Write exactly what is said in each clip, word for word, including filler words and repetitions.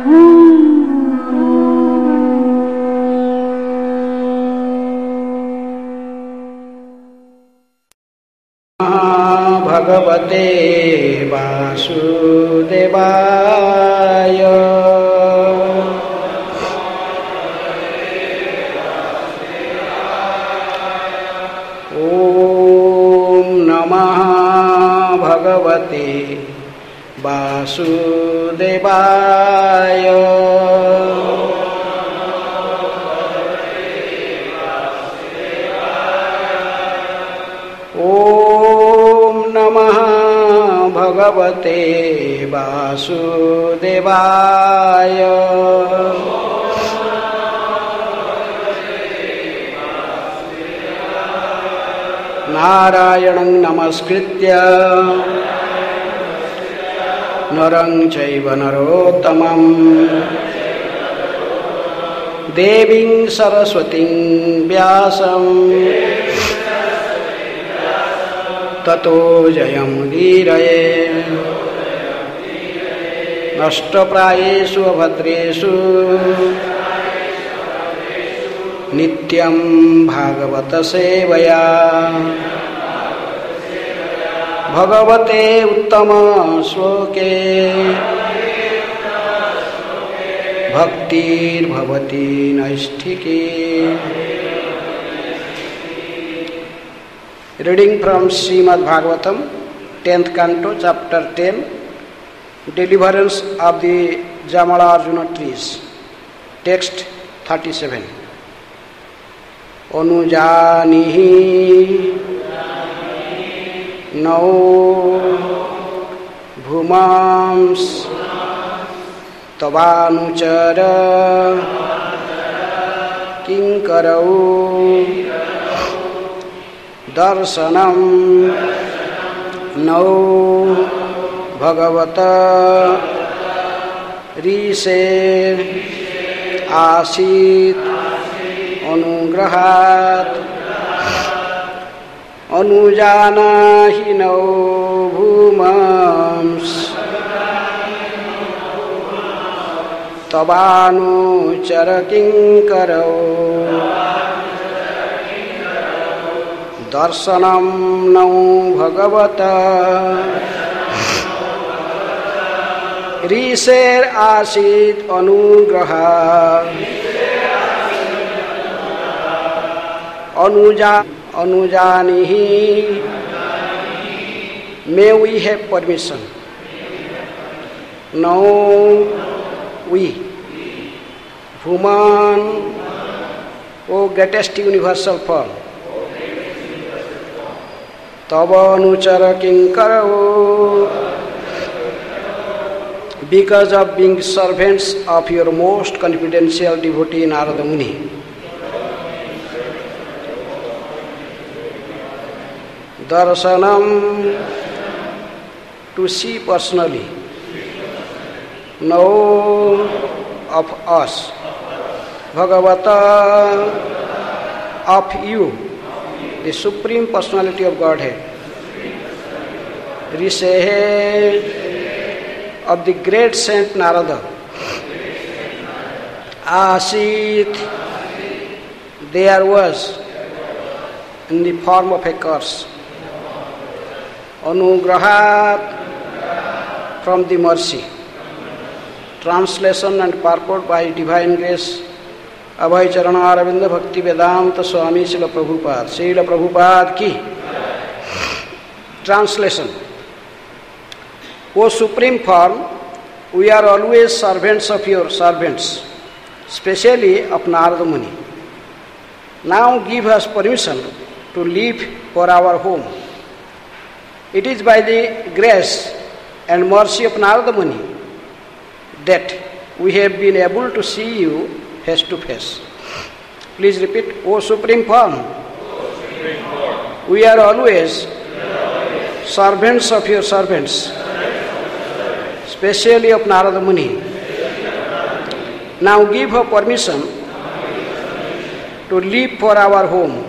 भगवते वासुदेवाय ओम नमः भगवते वासुदेवाय भगवते वासुदेवाय नारायणं नमस्कृत्य नरं चैव नरोत्तमं देवीं सरस्वतीं व्यासं ततो जयमुदीरये नष्टप्रायेषु अभद्रेषु नित्यं भागवत सेवया भगवते उत्तम श्लोके भक्तिर्भवति नैष्ठिकी. Reading from Srimad Bhagavatam, tenth canto, chapter ten, Deliverance of the Jamala Arjuna trees. Text thirty-seven. Anujanihi nau bhumams tavanuchara kinkarau दर्शनम नौ भगवता ऋषे आसीत अनुग्रहात् अनुजानाहि नौ भूमांस तवानुचर किंकरौ दर्शनम नौ भगवता ऋषेर आसीत अनुग्रह Anuja अनुजानिहि. May we have permission. Now we, Bhuman, O greatest universal form, Tava anuchara kinkarau, because of being servants of your most confidential devotee Narada Muni. Darshanam, to see personally. Now of us, Bhagavata, of you, the Supreme Personality of Godhead, Rishehe, of the great Saint Narada, Asit, there was in the form of a curse, Anugrahat, from the mercy. Translation and purport by Divine Grace, Abhay Charana Aravinda Bhakti Vedanta Swami Srila Prabhupada. Srila Prabhupada ki. Translation. O Supreme Form, we are always servants of your servants, especially of Narada Muni. Now give us permission to leave for our home. It is by the grace and mercy of Narada Muni that we have been able to see you face to face. Please repeat. O Supreme Form, we are always servants of your servants, especially of Narada Muni. Now give her permission to leave for our home.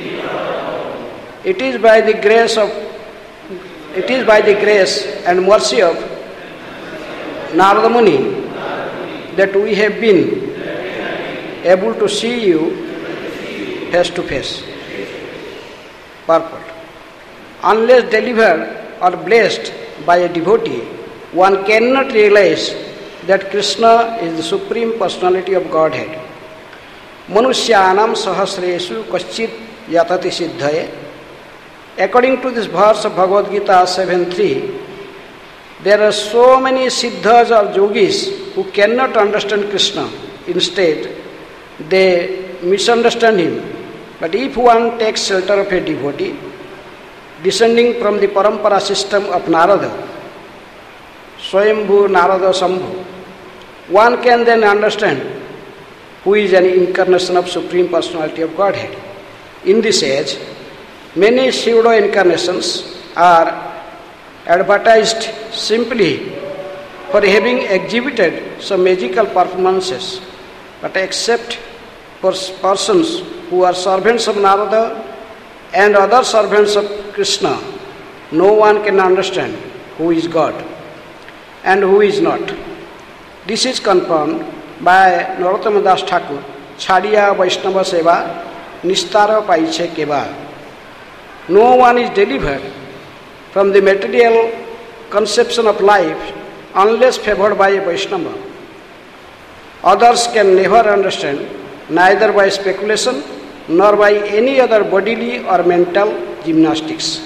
It is by the grace of it is by the grace and mercy of Narada Muni that we have been able to see you face to face. Purport. Unless delivered or blessed by a devotee, one cannot realize that Krishna is the Supreme Personality of Godhead. Manushyanam sahasresu kaschit yatati siddhaye. According to this verse of Bhagavad Gita seven three, there are so many siddhas or yogis who cannot understand Krishna. Instead, they misunderstand him. But if one takes shelter of a devotee, descending from the parampara system of Narada, Swayambhu Narada Sambhu, one can then understand who is an incarnation of Supreme Personality of Godhead. In this age, many pseudo-incarnations are advertised simply for having exhibited some magical performances, but except for persons who are servants of Narada and other servants of Krishna, no one can understand who is God and who is not. This is confirmed by Narottama Das Thakur, Chhadiya Vaishnava Seva, Nistara Paiche Keva. No one is delivered from the material conception of life unless favored by a Vaishnava. Others can never understand, neither by speculation nor by any other bodily or mental gymnastics.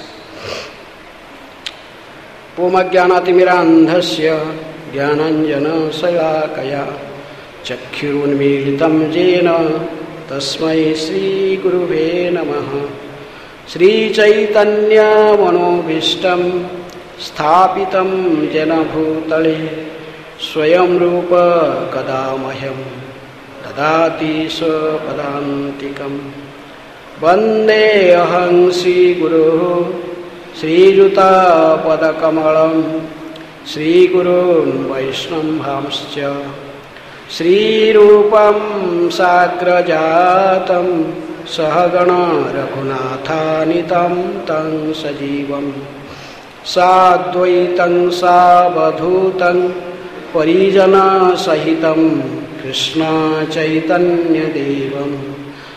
Pomajnanatimirandhasya jnananjana salakaya chakkhurunmilitam jena tasmai Sri Guruve Namaha. Sri Chaitanya Manobhishtam Sthapitam Jena Bhutale Swayam Rupa Kadamahyam Dadati Swapadantikam. Vande Aham Sri Guru Sri Juta Padakamalam Sri Gurun Vaishnavamscha Sri Rupam Sagrajatam Sahagana Raghunathanitam Tang Sajivam Sadvaitam Savadhutam Parijana Sahitam Krishna Chaitanya Devam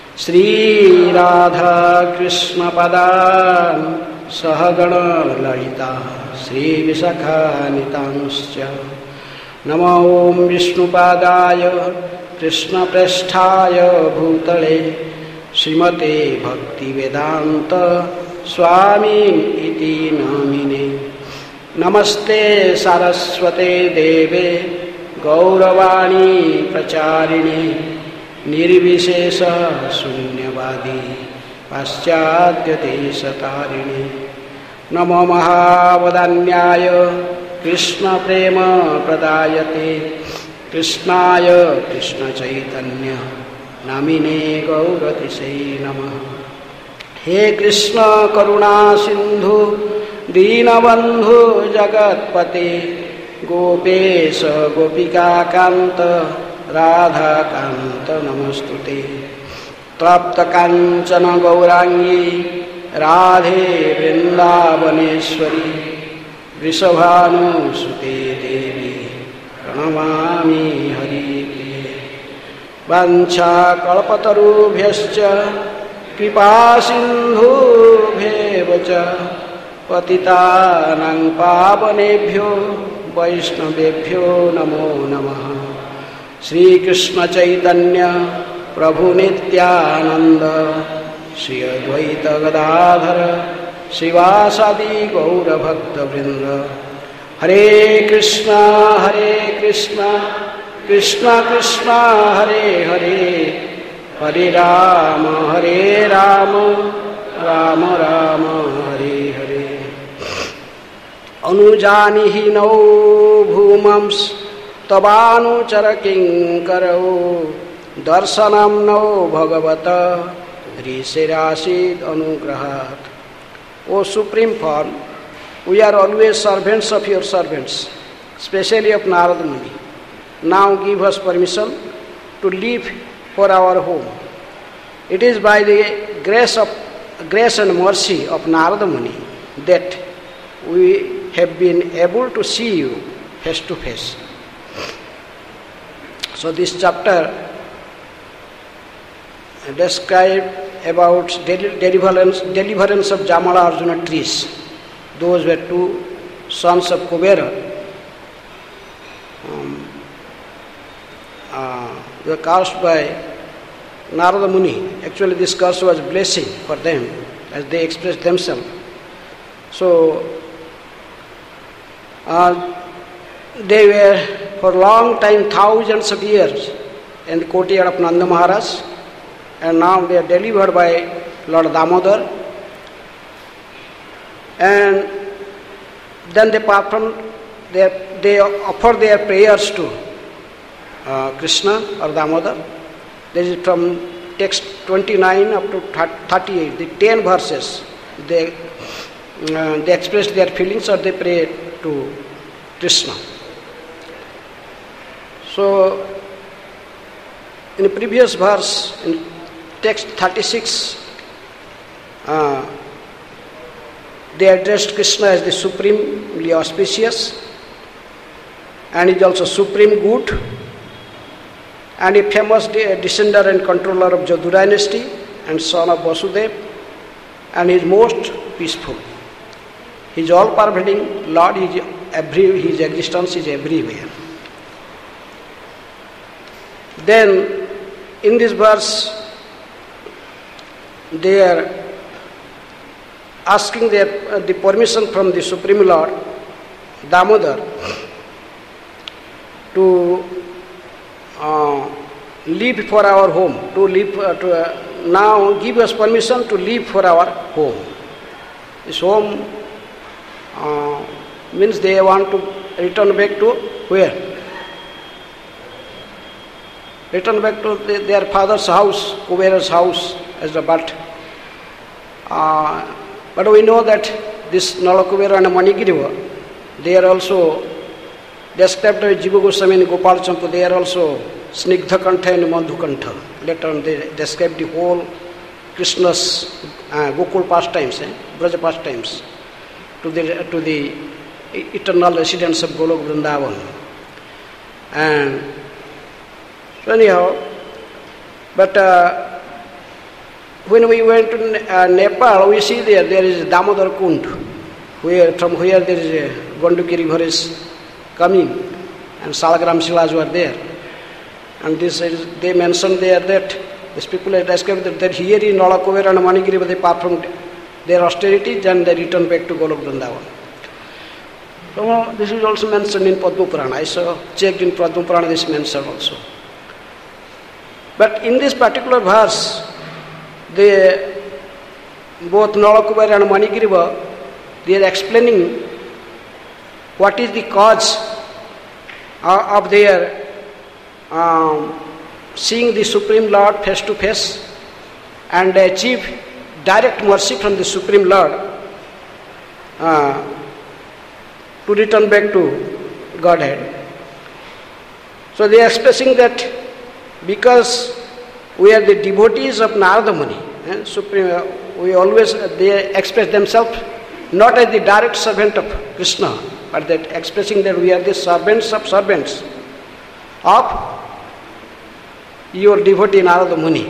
Sri Radha Krishna Padan Sahagana Lalita Sri Visakhanitamscha. Namo Om Vishnupadaya Krishna Prasthaya Bhutale Srimate Bhakti Vedanta Swami iti namine. Namaste Saraswate Deve Gauravani Pracharini Nirvishesha Sunyavadi Paschadya Desatarini. Namo Mahavadanyaya Krishna Prema Pradayate Krishnaya Krishna Chaitanya Namine Gauratise Namaha. He Krishna Karuna Sindhu Dinabandhu Jagatpate Gopesha Gopika Kanta Radha Kanta Namastute. Trapta Kanchana Gaurangi Radhe Vrindavaneshwari Vrishabhanu Sute Devi Pranamami Hari Priye. Vancha Kalpatarubhyascha Kripa Sindhubhyevacha Patitanang Pavanebhyo Vaishnavebhyo Namo Namaha. Sri Krishna Chaitanya Prabhu Nityananda Shri Advaita Gadadhara Srivasadi Gaura Bhakta Vrinda. Hare Krishna Hare Krishna Krishna Krishna Hare Hare Hare Rama Hare Rama Rama Rama Hare Hare. Anujanihi no bhumams tabanuchara kinkarau darsanam no bhagavata rishirasid anugrahat. O Supreme Form, we are always servants of your servants, especially of Narada Muni. Now give us permission to leave for our home. It is by the grace of grace and mercy of Narada Muni that we have been able to see you face to face. So this chapter described about deliverance, deliverance of Jamala Arjuna trees. Those were two sons of Kubera. Um, uh, they were cursed by Narada Muni. Actually this curse was a blessing for them as they expressed themselves. So uh, they were for a long time, thousands of years, in the courtyard of Nanda Maharaj, and now they are delivered by Lord Damodar. And then they perform, they, they offer their prayers to uh, Krishna or Damodar. This is from text twenty-nine up to thirty-eight, the ten verses. They, uh, they express their feelings or they pray to Krishna. So, in the previous verse, in text thirty-six, uh, they addressed Krishna as the supremely auspicious, and is also supreme good, and a famous de- descender and controller of Jadu dynasty, and son of Vasudeva, and is most peaceful. He is all-pervading Lord, he is every, his existence is everywhere. Then, in this verse, they are asking their, uh, the permission from the Supreme Lord, Damodar, to uh, leave for our home, to leave, uh, to uh, now give us permission to leave for our home. This home uh, means they want to return back to where? Return back to the, their father's house, Kubera's house, as the birth. Uh, but we know that this Nalakubera and Manigiriva, they are also described by Jiva Goswami and Gopal Champu, they are also Snigdha Kantha and Madhu Kantha. Later on they describe the whole Krishna's uh, Gokul pastimes, eh, Braja pastimes, to the, to the eternal residence of Golok Vrindavan. And so anyhow, but uh, when we went to uh, Nepal, we see there, there is Damodar Kund, where, from where there is a Ganduki river is coming, and Salagram Shilas were there. And this is, they mentioned there that, these people have described that, that here in Nalakuvera and Manigiri, they performed their austerities and they returned back to Golok Vrindavan. So this is also mentioned in Padma Purana. I saw, checked in Padma Purana, this is mentioned also. But in this particular verse, they, both Nalakubera and Manigiriva, they are explaining what is the cause uh, of their um, seeing the Supreme Lord face to face and achieve direct mercy from the Supreme Lord uh, to return back to Godhead. So they are expressing that because we are the devotees of Narada Muni, eh, Supreme, uh, we always, uh, they express themselves not as the direct servant of Krishna, but that expressing that we are the servants of servants of your devotee Narada Muni.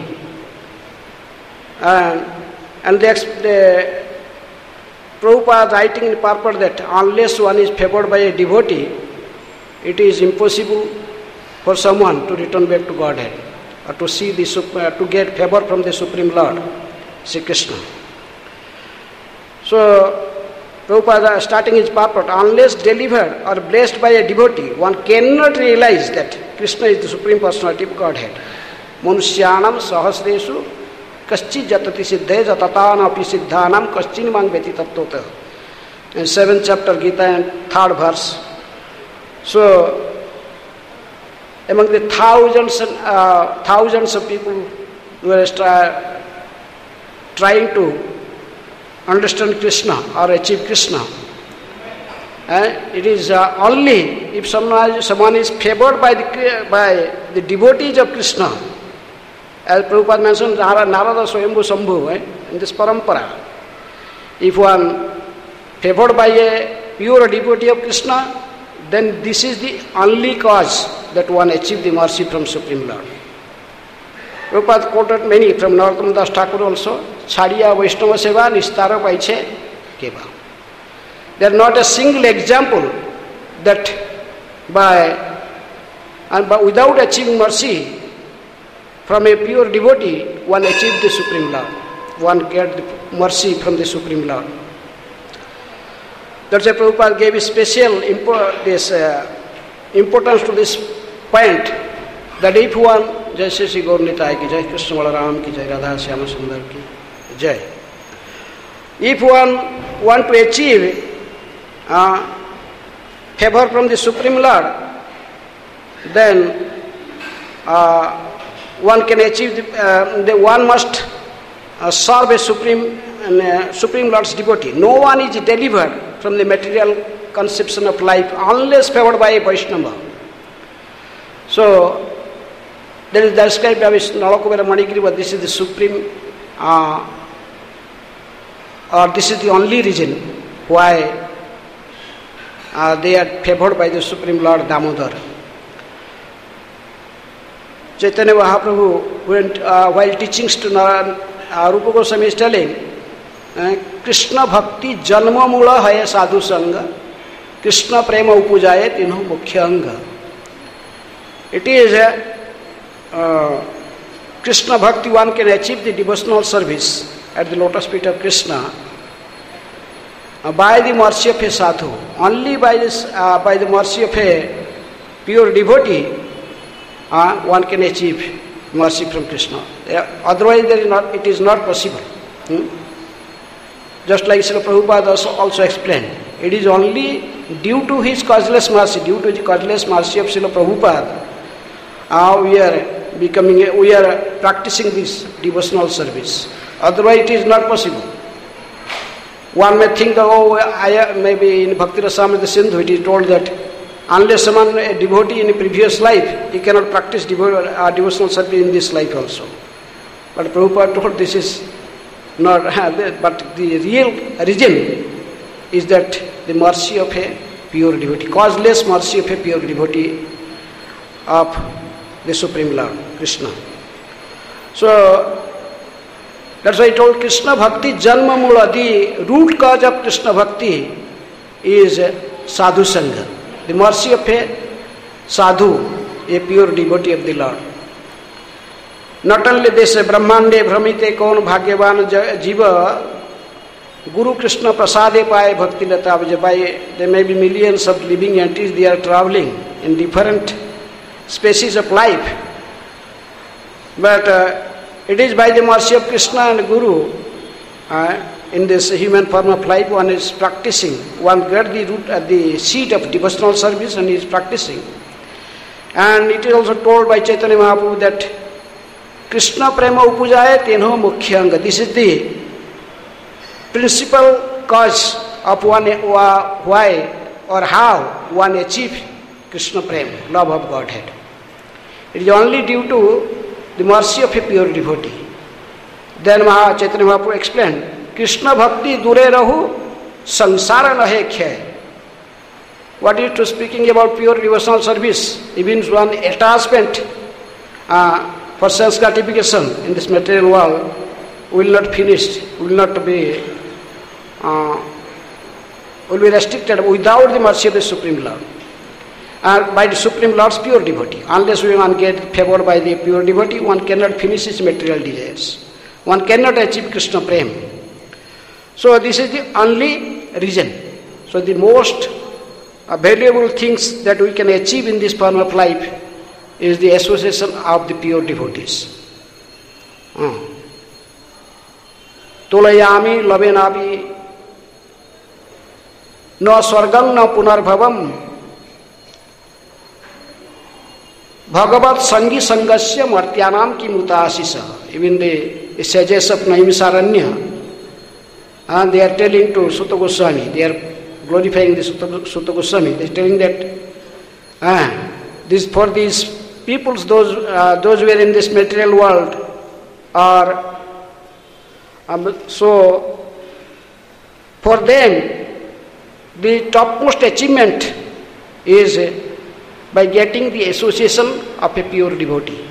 And, and the, the Prabhupada writing in purport that unless one is favored by a devotee, it is impossible for someone to return back to Godhead, or to see the uh, to get favor from the Supreme Lord, Sri Krishna. So, Prabhupada starting his purport, unless delivered or blessed by a devotee, one cannot realize that Krishna is the Supreme Personality of Godhead. Manushyanam sahasresu kaschi jatati siddhe jatatana api siddhanam kaschin mang veti tattota. In seventh chapter Gita and third verse. So, among the thousands and uh, thousands of people who were try, trying to understand Krishna or achieve Krishna, and it is uh, only if someone, someone is favored by the by the devotees of Krishna, as Prabhupada mentioned, Narada Swayambhu Sambhu, eh, in this parampara. If one favored by a pure devotee of Krishna, then this is the only cause that one achieve the mercy from Supreme Lord. Prabhupada quoted many from Narottam Das Thakur also. Chhadiya Vaishnava Seva Nistara Paiche Keva. There is not a single example that by and by without achieving mercy from a pure devotee, one achieved the Supreme Lord. One get the mercy from the Supreme Lord. That's why Prabhupada gave a special impo- this, uh, importance to this point, that if one, Jai Shri Shri Gaur Nitai ki Jai, Krishna Balaram ki Jai, Radha Shyama Sundar ki Jai. If one want to achieve uh, favor from the Supreme Lord, then uh, one can achieve, the, uh, the one must uh, serve a Supreme, uh, Supreme Lord's devotee. No one is delivered from the material conception of life unless favored by a Vaishnava. So, there is described by Nalakubera Manigriva, this is the supreme, uh, or this is the only reason why uh, they are favored by the Supreme Lord Damodar. Chaitanya Mahaprabhu, went, uh, while teaching to Narayan, uh, Rupa Goswami is telling, uh, Krishna Bhakti Janma Mula Haya Sadhu Sangha, Krishna Prema Upujaye Tinho Mukhya Anga. It is a uh, Krishna Bhakti, one can achieve the devotional service at the lotus feet of Krishna uh, by the mercy of a sadhu. Only by this, uh, by the mercy of a pure devotee, uh, one can achieve mercy from Krishna. Uh, otherwise, there is not, it is not possible. Hmm? Just like Srila Prabhupada also, also explained, it is only due to his causeless mercy, due to the causeless mercy of Srila Prabhupada, uh, we are becoming, a, we are practicing this devotional service. Otherwise, it is not possible. One may think, oh, I, maybe in Bhakti Rasamrita Sindhu, it is told that unless someone a devotee in a previous life, he cannot practice devo- uh, devotional service in this life also. But Prabhupada told this is not, but the real reason is that the mercy of a pure devotee, causeless mercy of a pure devotee of the Supreme Lord, Krishna. So, that's why I told Krishna Bhakti Janma Mula, the root cause of Krishna Bhakti is Sadhu Sangha, the mercy of a sadhu, a pure devotee of the Lord. Not only this, Brahmande Brahmite Kaun Bhagyavan Jiva, Guru Krishna Prasade Paye Bhakti Lata Vijapaye, there may be millions of living entities, they are traveling in different species of life. But uh, it is by the mercy of Krishna and Guru, uh, in this human form of life, one is practicing. One gets the root at the seat of devotional service and is practicing. And it is also told by Chaitanya Mahaprabhu that Krishna Prema Upujaye Tenho Mukhyanga. This is the principal cause of one why or how one achieves Krishna Prema, love of Godhead. It is only due to the mercy of a pure devotee. Then Maha Chaitanya Mahaprabhu explained, Krishna Bhakti Dure Rahu Sansara Nahe Khyay. What is to speaking about pure devotional service? Even one attachment uh, for sense gratification in this material world will not finish, will not be, uh, will be restricted without the mercy of the Supreme Lord. And by the Supreme Lord's pure devotee. Unless one get favored by the pure devotee, one cannot finish his material desires. One cannot achieve Krishna Prem. So this is the only reason. So the most uh, valuable things that we can achieve in this form of life is the association of the pure devotees. Tulayami lavenapi no swargam no punarbhavam Bhagavat Sangi Sangasya Martyanam Ki Mutasisa. Even the sages of Naimisaranya, and they are telling to Sutta Goswami, they are glorifying the Sutta, Sutta Goswami, they are telling that ah, this for these peoples, those uh, those who are in this material world are um, so for them the topmost achievement is by getting the association of a pure devotee.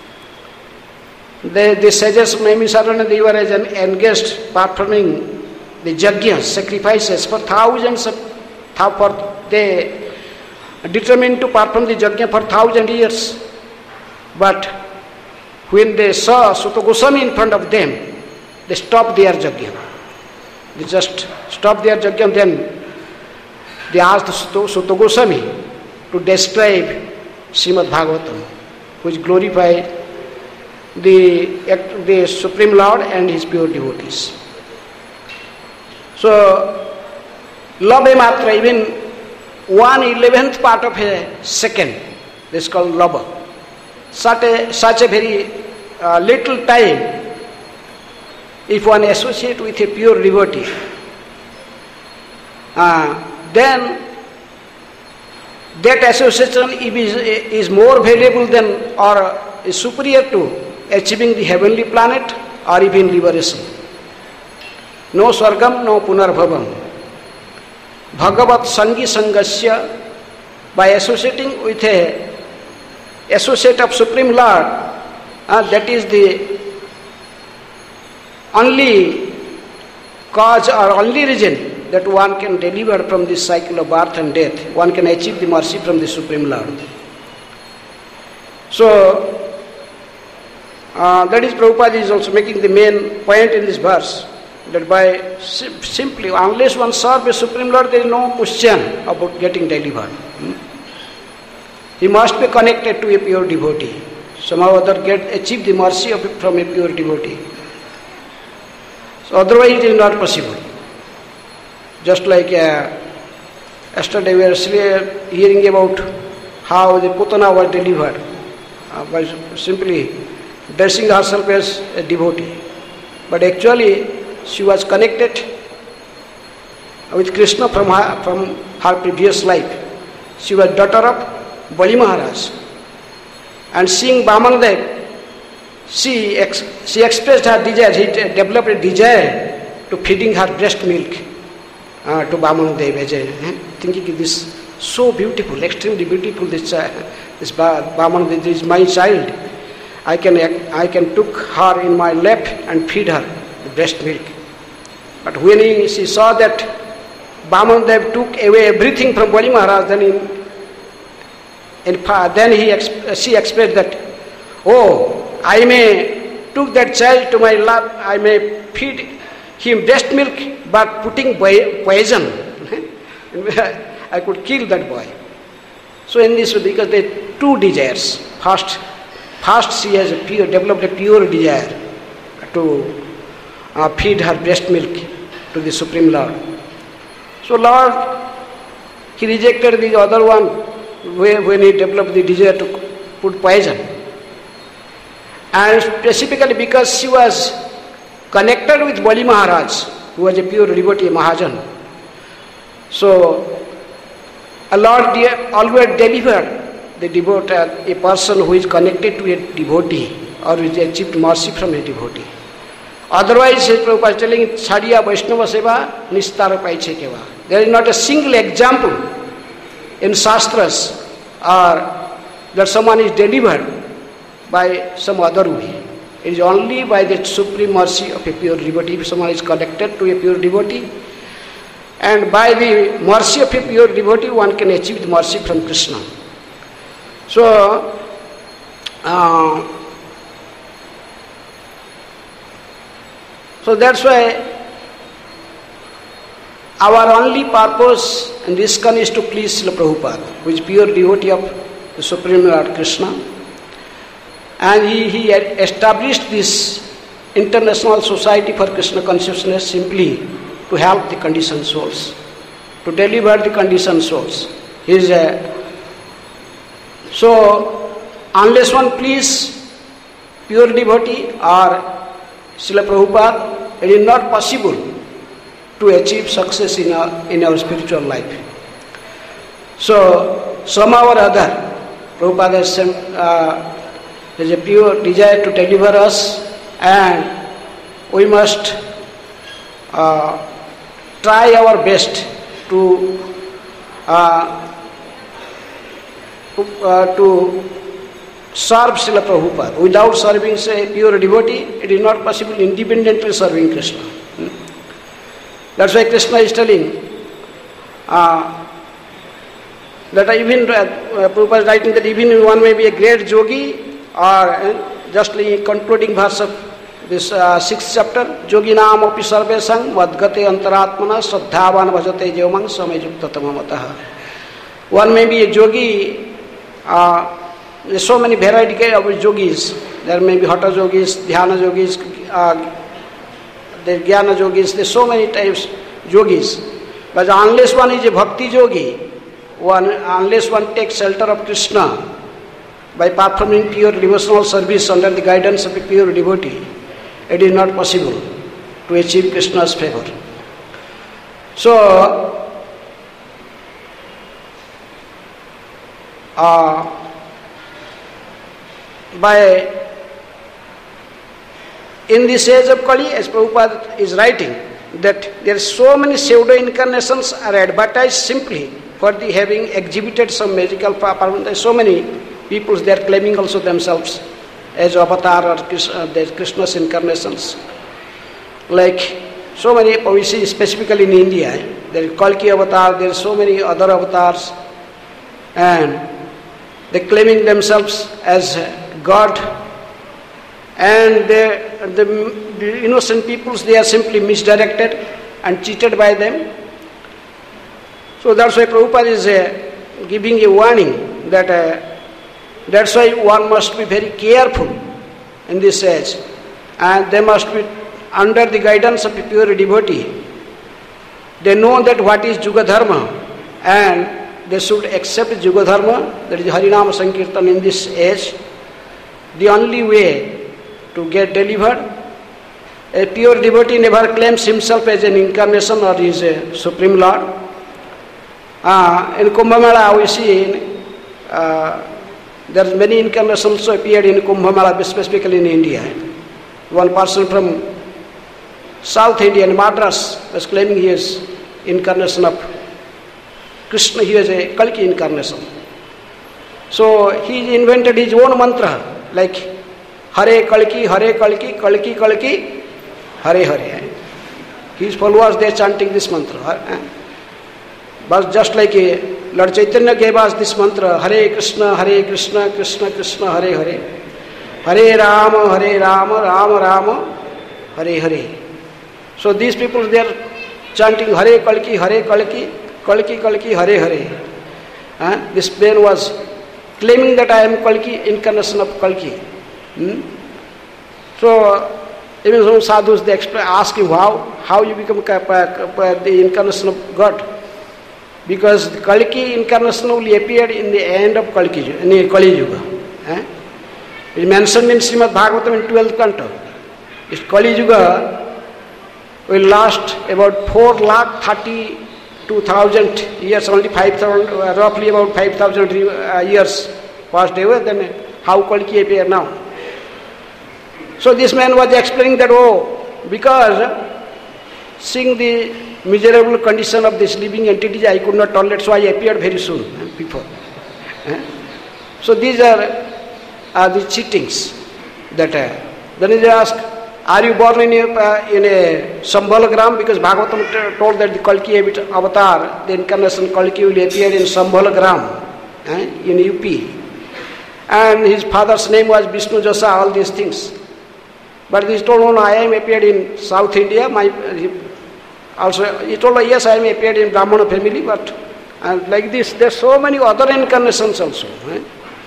The, the sages of Naimisaranya, they were as an engaged performing the yajnas, sacrifices for thousands of, for they determined to perform the yajna for thousand years. But when they saw Suta Goswami in front of them, they stopped their yajna. They just stopped their yajna. Then they asked Suta Goswami to describe Srimad Bhagavatam, which glorified the, the Supreme Lord and His pure devotees. So, Labha Matra, even one eleventh part of a second, this is called Labha. Such a, such a very uh, little time, if one associate with a pure devotee, uh, then that association is, is more valuable than or is superior to achieving the heavenly planet or even liberation. No swargam, no punarbhavam. Bhagavat sangi sangasya, by associating with a associate of Supreme Lord, uh, that is the only cause or only reason that one can deliver from this cycle of birth and death. One can achieve the mercy from the Supreme Lord. So, uh, that is Prabhupada is also making the main point in this verse, that by sim- simply, unless one serves the Supreme Lord, there is no question about getting delivered. Hmm? He must be connected to a pure devotee. Somehow or other get achieve the mercy of from a pure devotee. So otherwise it is not possible. Just like uh, yesterday we were hearing about how the Putana was delivered uh, by simply dressing herself as a devotee. But actually she was connected with Krishna from her, from her previous life. She was daughter of Bali Maharaj. And seeing Vamanadev, she, ex- she expressed her desire, she developed a desire to feeding her breast milk uh, to Vamanadev, as a, eh, thinking this so beautiful, extremely beautiful, this, uh, this Vamanadev is my child. I can, I can took her in my lap and feed her the breast milk. But when he, she saw that Vamanadev took away everything from Bali Maharaj, then, in, in, then he exp- she expressed that, oh, I may took that child to my lap, I may feed him breast milk, but putting poison. I could kill that boy. So in this way, because there are two desires. First, first she has a pure, developed a pure desire to uh, feed her breast milk to the Supreme Lord. So Lord, He rejected the other one when He developed the desire to put poison. And specifically because she was connected with Bali Maharaj, who was a pure devotee, Mahajan. So, a Lord de- always delivered the devotee, a person who is connected to a devotee or who has achieved mercy from a devotee. Otherwise, Sri Prabhupada is telling, Chhadiya Vaishnava Seva Nistara Paiche Keva. There is not a single example in Shastras or that someone is delivered by some other way. It is only by the supreme mercy of a pure devotee. If someone is connected to a pure devotee, and by the mercy of a pure devotee, one can achieve the mercy from Krishna. So, uh, so that's why our only purpose in this ISKCON is to please Srila Prabhupada, who is pure devotee of the Supreme Lord Krishna. And he, he had established this International Society for Krishna Consciousness simply to help the conditioned souls, to deliver the conditioned souls. He is a, so, unless one please pure devotee or Srila Prabhupada, it is not possible to achieve success in our, in our spiritual life. So, somehow or other, Prabhupada has sent, uh, there is a pure desire to deliver us, and we must uh, try our best to uh, uh, to serve Srila Prabhupada. Without serving, say, pure devotee, it is not possible independently serving Krishna. Hmm? That's why Krishna is telling uh, that even uh, Prabhupada is writing that even one may be a great yogi, or uh, just like concluding verse of this uh, sixth chapter, yoginam api sarvesang vadgate antaratmana saddhavan bhajate jevamang samajukta tamamataha. One may be a yogi, uh, there are so many varieties of yogis. There may be hatha yogis, dhyana yogis, uh, the jnana yogis, there are so many types of yogis. But unless one is a bhakti yogi, one, unless one takes shelter of Krishna by performing pure devotional service under the guidance of a pure devotee, it is not possible to achieve Krishna's favor. So, uh, by in this age of Kali, as Prabhupada is writing, that there are so many pseudo incarnations are advertised simply for the having exhibited some magical power. There are so many people they are claiming also themselves as avatar or Krishna's incarnations. Like so many, we see specifically in India, there is Kalki avatar, there are so many other avatars, and they are claiming themselves as God, and they, the, the innocent peoples, they are simply misdirected and cheated by them. So that's why Prabhupada is uh, giving a warning that uh, that's why one must be very careful in this age, and they must be under the guidance of a pure devotee. They know that what is Yuga Dharma, and they should accept Yuga Dharma, that is Harinama Sankirtan in this age. The only way to get delivered, a pure devotee never claims himself as an incarnation or is a Supreme Lord. Uh, in Kumbh Mela we see in, uh, there are many incarnations appeared in Kumbh Mela, specifically in India. One person from South India, in Madras, was claiming he is incarnation of Krishna. He was a Kalki incarnation. So he invented his own mantra, like Hare Kalki, Hare Kalki, Kalki Kalki, Hare Hare. His followers, they are chanting this mantra. But just like a Lord Chaitanya gave us this mantra, Hare Krishna, Hare Krishna, Krishna Krishna, Hare Hare. Hare Rama, Hare Rama, Rama Rama, Hare Hare. So these people, they are chanting Hare Kalki, Hare Kalki, Kalki Kalki, Hare Hare. Uh, this man was claiming that I am Kalki, incarnation of Kalki. Hmm? So even some sadhus, they ask him how, how you become the incarnation of God. Because the Kalki incarnation only appeared in the end of Kalki, in the Kali Yuga. Eh? It is mentioned in Srimad Bhagavatam in twelfth canto. This Kali Yuga will last about four lakh thirty-two thousand years, only five thousand, uh, roughly about five thousand uh, years passed away. Then how Kalki appear now? So this man was explaining that, oh, because seeing the miserable condition of this living entities, I could not tolerate, so I appeared very soon, eh, before. Eh? So these are, are the cheatings that uh, then they ask, are you born in a, uh, in a Sambhalagram? Because Bhagavatam t- told that the Kalki avatar, the incarnation Kalki will appear in Sambhalagram, eh, in U P. And his father's name was Vishnu Jasa, all these things. But he told, no, no, I am appeared in South India. My he, also he told, yes, I am appeared in Brahmana family, but and like this, there are so many other incarnations also. Right?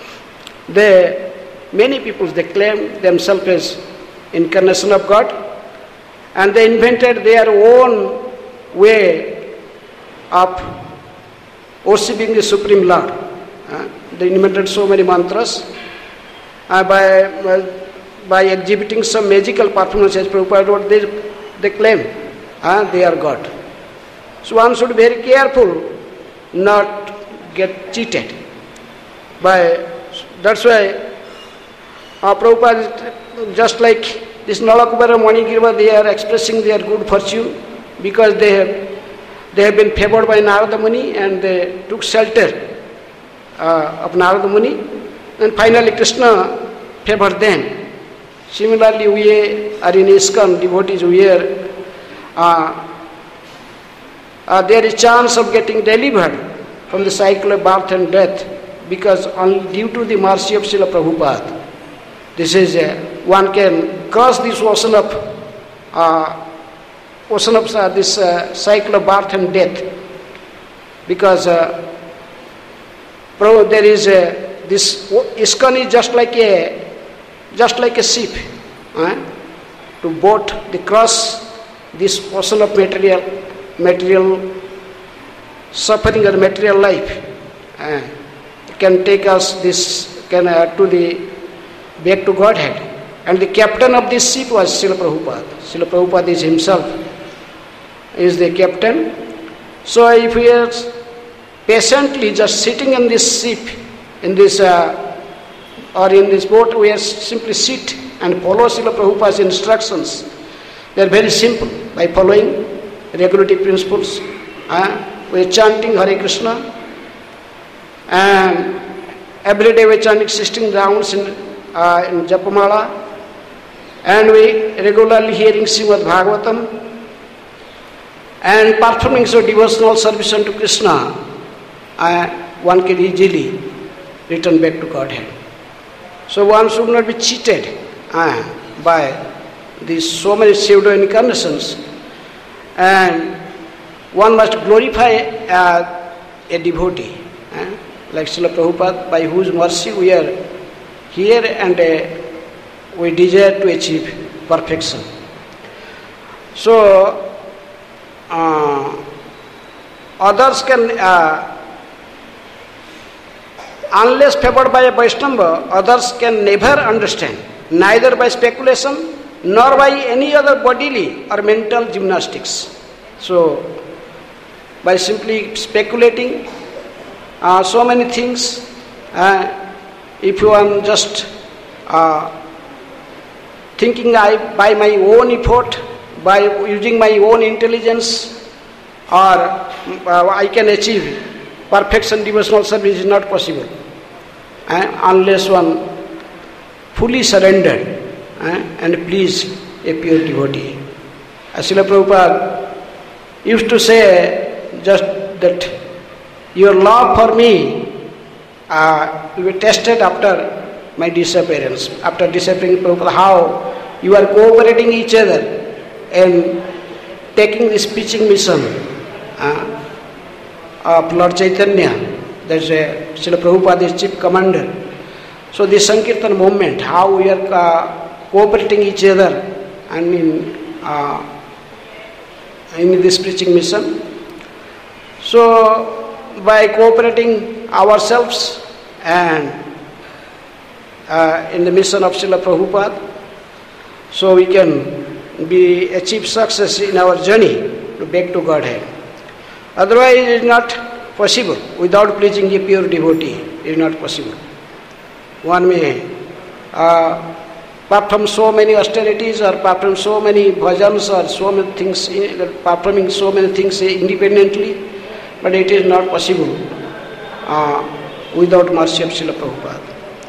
They, many people, they claim themselves as incarnation of God, and they invented their own way of worshipping the Supreme Lord. Uh, they invented so many mantras uh, by uh, by exhibiting some magical performance, as Prabhupada wrote, they, they claim uh, they are God. So one should be very careful not get cheated. By, that's why uh, Prabhupada, just like this Nalakubara Manigirva, they are expressing their good fortune because they have, they have been favored by Narada Muni and they took shelter uh, of Narada Muni, and finally Krishna favored them. Similarly, we are in ISKCON, devotees where uh, uh, there is chance of getting delivered from the cycle of birth and death because only due to the mercy of Srila Prabhupada. This is, uh, one can cross this ocean of, uh, ocean of uh, this uh, cycle of birth and death because uh, there is a, this ISKCON is just like a just like a ship uh, to boat the cross this ocean of material material suffering or material life uh, can take us this can uh, to the back to Godhead, and the captain of this ship was Srila Prabhupada. Srila Prabhupada is himself is the captain. So if we are patiently just sitting in this ship, in this uh, or in this boat, we are simply sit and follow Srila Prabhupada's instructions. They are very simple. By following regulative principles, uh, we are chanting Hare Krishna, and every day we are chanting sixteen rounds in, uh, in Japamala, and we regularly hearing Srimad Bhagavatam, and performing so devotional service unto Krishna, uh, one can easily return back to Godhead. So one should not be cheated uh, by these so many pseudo incarnations, and one must glorify uh, a devotee uh, like Srila Prabhupada, by whose mercy we are here and uh, we desire to achieve perfection. So uh, others can uh, unless favored by a Vaishnava, others can never understand, neither by speculation nor by any other bodily or mental gymnastics. So, by simply speculating uh, so many things, uh, if you are just uh, thinking I, by my own effort, by using my own intelligence, or uh, I can achieve perfection devotional service, is not possible uh, unless one fully surrendered uh, and please a pure devotee. As Srila Prabhupada used to say just that your love for me uh, will be tested after my disappearance. After disappearing Prabhupada, how you are cooperating each other and taking this preaching mission uh, of Lord Chaitanya. That's a Srila Prabhupada is chief commander. So this Sankirtan movement, how we are uh, cooperating each other and in, uh, in this preaching mission. So by cooperating ourselves and uh, in the mission of Srila Prabhupada, so we can be achieve success in our journey to back to Godhead. Otherwise it is not possible. Without pleasing a pure devotee, it is not possible. One may uh, perform so many austerities or perform so many bhajans or so many things, performing so many things independently, but it is not possible uh, without mercy of Srila Prabhupada.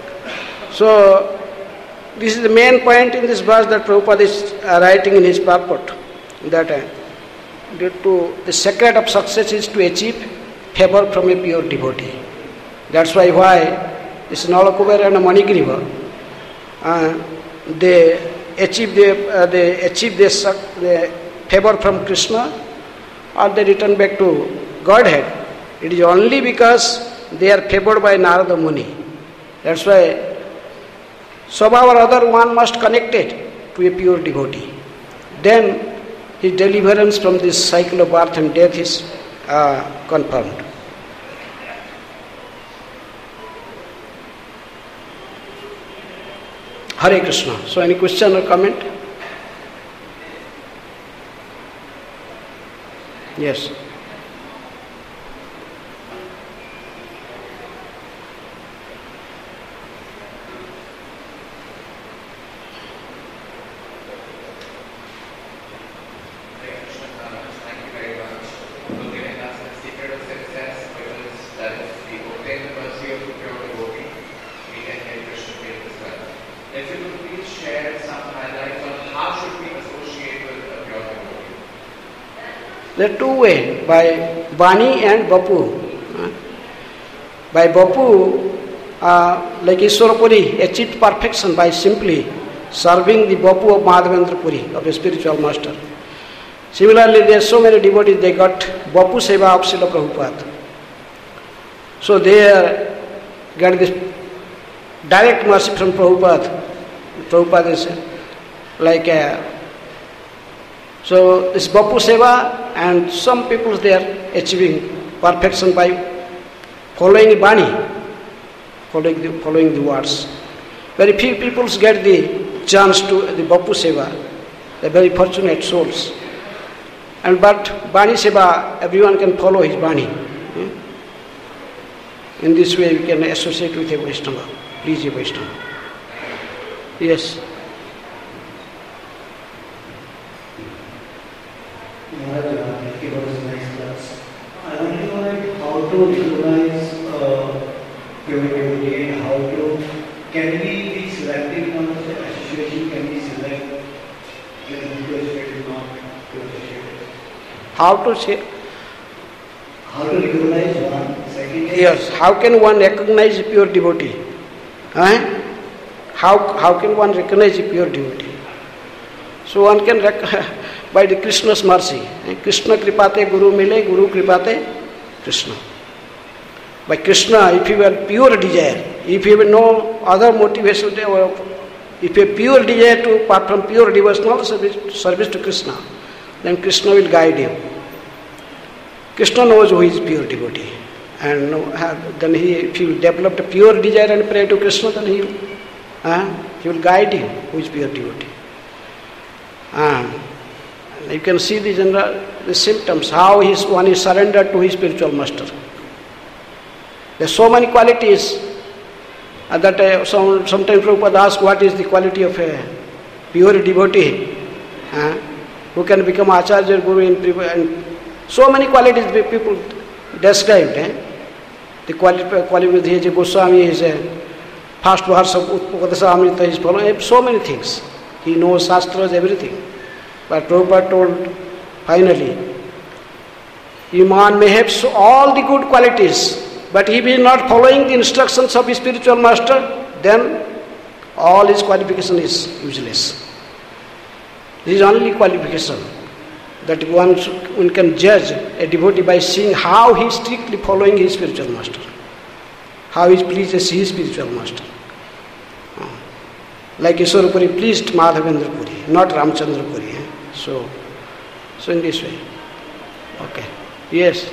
So this is the main point in this verse that Prabhupada is uh, writing in his purport, that uh, due to the secret of success is to achieve favor from a pure devotee. That's why why this Nalakuber and Manigriva, uh, they achieve the uh, they achieve this, uh, the favor from Krishna, or they return back to Godhead. It is only because they are favored by Narada Muni. That's why somehow or other one must connect it to a pure devotee. Then his deliverance from this cycle of birth and death is uh, confirmed. Hare Krishna. So any question or comment? Yes. Secret of success, which is that we obtain the mercy of the pure devotee, we can get Krishna faith as well. If you could please share some highlights on how should we associate with a pure devotee? There are two ways, by Bani and Bapu. By Bapu, uh, like Ishwara Puri achieved perfection by simply serving the Bapu of Madhavendra Puri, of a spiritual master. Similarly, there are so many devotees, they got Bapu Seva of Srila Prabhupada. So they are, get this direct mercy from Prabhupada. Prabhupada is like a, so this Bapu Seva, and some people they are achieving perfection by following Bani, following the, following the words. Very few people get the chance to the Bapu Seva. They are very fortunate souls. And but Bani Seva, everyone can follow his Bani. In this way we can associate with a Vaishnava. Please a Vaishnava. Yes. Thank you for this nice class. I want to know like how to recognize uh, pure devotee and how to, can we be selective in terms of the association, can we select because it is not to associate? How to say? How to recognize one? Second, yes, how can one recognize a pure devotee? Huh? How, how can one recognize a pure devotee? So one can rec- by the Krishna's mercy. Krishna kripate Guru mile, Guru kripate Krishna. By Krishna, if you have pure desire, if you have no other motivation, if you have pure desire to apart from pure devotional service, service to Krishna, then Krishna will guide you. Krishna knows who is pure devotee. And then he, if you develop a pure desire and pray to Krishna, then he will, uh, he will guide you who is pure devotee. And you can see the general the symptoms, how his, one is surrendered to his spiritual master. There are so many qualities uh, that uh, some, sometimes Prabhupada asks what is the quality of a pure devotee uh, who can become Acharya Guru in, and so many qualities people described. Eh? The quality, quality of Goswami is a first verse of Utpadasa Amrita is following, so many things. He knows Shastras, everything. But Prabhupada told finally, a man may have so all the good qualities, but if he is not following the instructions of his spiritual master, then all his qualification is useless. This is only qualification that one, one can judge a devotee by seeing how he is strictly following his spiritual master, how he pleases his spiritual master. Like Ishwara Puri pleased Madhavendra Puri, not Ramchandra Puri. Eh? So, so in this way. Okay. Yes.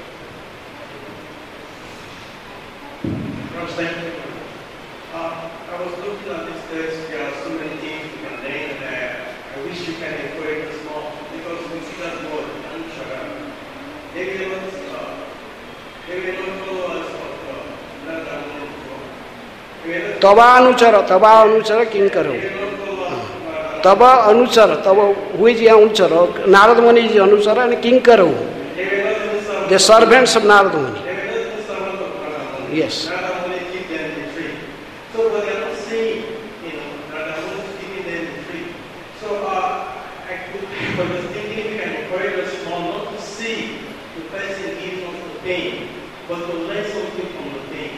Uh, I was looking at this text, there are so many things you can learn there. I wish you can encourage us more because we see that word, Anushara. Maybe they don't, uh, maybe they don't follow us of that I want to go. Tava anuchara, tava anuchara kinkaro. Tava anuchara, tava, who is the anuchara? Narada Muni is the anuchara and kinkaro. The servants of Narada Muni. Yes. So, but they are not saying, you know, Narada Muni is giving them the tree. So, uh, I could, but I was thinking we can encourage us more not to see the person gives us the pain, but to learn something from the pain.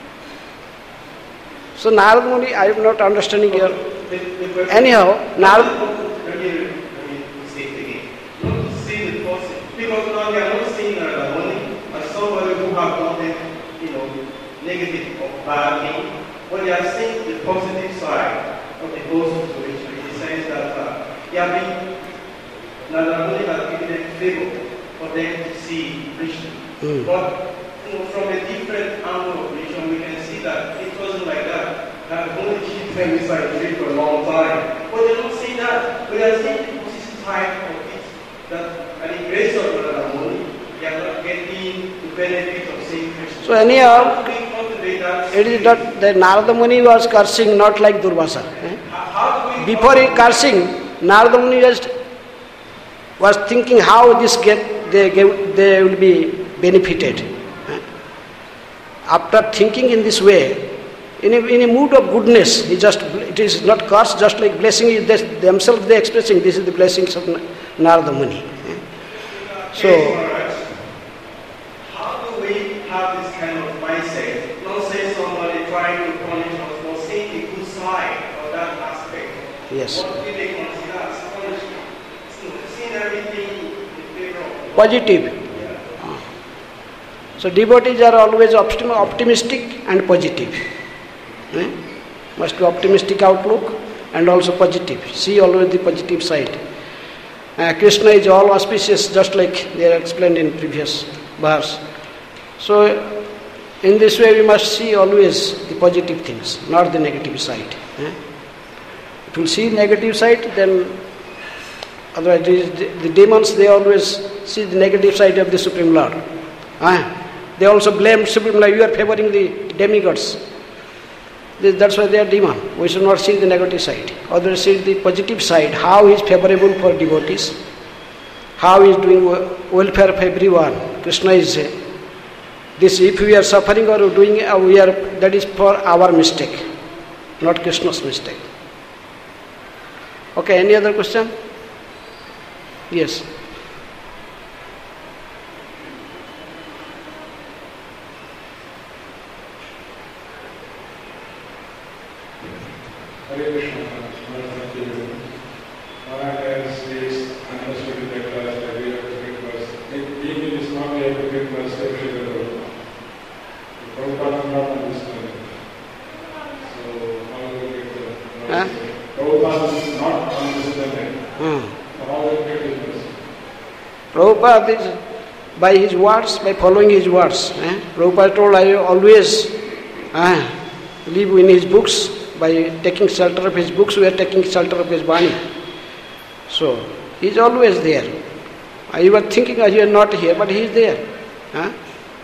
So Narada Muni, I am not understanding here. Anyhow, Narada. Let me, let me say it again. Not to see the person, because now they are not seeing Narada Muni as somebody who have done them, you know, negative or bad thing. But they are seeing the positive side of the whole situation in the sense that uh, they have been, Narada Muni has given them favor for them to see Krishna. Mm. But you know, from a different angle of vision, we can see that it wasn't like that. Narada Muni kept them inside the tree for a long time. But they don't see that. But they are seeing the positive side of it. That by the grace of Narada Muni, they are not getting the benefit of seeing Krishna. So anyhow, it is that the Narada Muni was cursing not like Durvasa. Eh? Before he cursing, Narada Muni just was thinking how this get they, they will be benefited. Eh? after thinking in this way, in a, in a mood of goodness, he just, it is not curse, just like blessing is this, themselves they expressing, this is the blessings of Narada Muni. So, how do we have this kind of mindset? Not say somebody trying to punish us, but seeing the good side of that aspect. yes. What do they consider as punishment? Seeing everything in favor of Positive. yeah. So devotees are always optim- optimistic and positive. Eh? Must be optimistic outlook and also positive. See always the positive side. Uh, Krishna is all auspicious, just like they are explained in previous verse. So in this way we must see always the positive things, not the negative side. Eh? If you see negative side, then otherwise the, the demons, they always see the negative side of the Supreme Lord. Eh? They also blame Supreme Lord, you are favoring the demigods. That's why they are demon. We should not see the negative side. Other see the positive side, how he is favorable for devotees, how he is doing welfare of everyone. Krishna is uh, this, if we are suffering or doing, uh, we are, that is for our mistake, not Krishna's mistake. Okay, any other question? Yes. Hare Krishna, thank you. As is understood in the class that we have to get verse. Being is not able to get verse every level. Prabhupada is not understanding. So, how will we get the verse? Prabhupada is not understanding. Hmm. So, how will we get the verse? Prabhupada is by his words, by following his words. Eh? Prabhupada told, I always eh, live in his books. By taking shelter of his books, we are taking shelter of his Vani. So, he is always there. You were thinking you are not here, but he is there. Huh?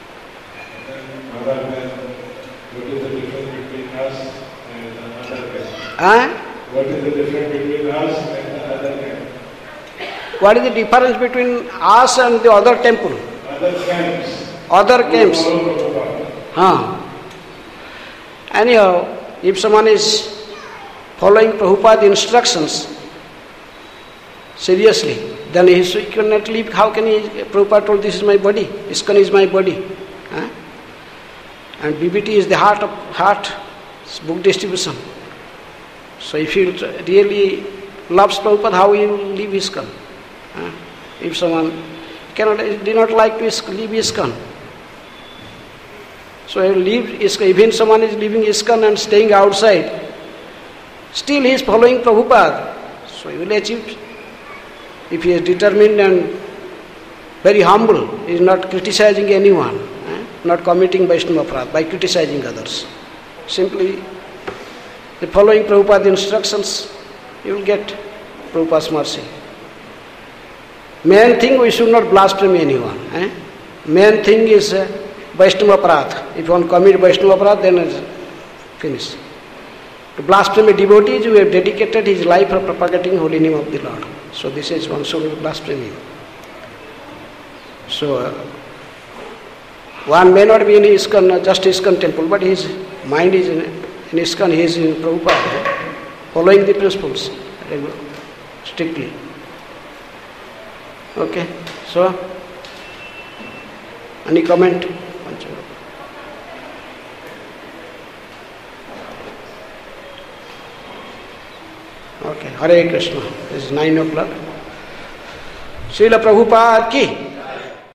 Other than, what is the difference between us and another guy? Huh? What is the difference between us and the other guy? What is the difference between us and the other temple? Other camps. Other camps. Who follow Prabhupada. Huh. Anyhow, if someone is following Prabhupada's instructions seriously, then he cannot live. How can he? Prabhupada told, this is my body, ISKCON is my body. Huh? And B B T is the heart of heart, book distribution. So if he really loves Prabhupada, how he will leave ISKCON? Huh? If someone cannot, did not like to leave ISKCON, so he will leave ISKCON. Even someone is leaving ISKCON and staying outside, still he is following Prabhupada. So he will achieve. If he is determined and very humble, he is not criticizing anyone, eh? not committing Vaishnava Aparadha by criticizing others. Simply the following Prabhupada's instructions, you will get Prabhupada's mercy. Main thing, we should not blaspheme anyone. Eh? Main thing is uh, Vaishnava Aparadha. If one commit Vaishnava Aparadha, then it's finished. To blaspheme a devotee, who have dedicated his life for propagating holy name of the Lord. So this is one should blaspheme him. So uh, one may not be in ISKCON, just ISKCON temple, but his mind is in, in ISKCON, he is in Prabhupada, following the principles strictly. Okay, so any comment? Okay, Hare Krishna. This is nine o'clock. Srila Prabhupada ki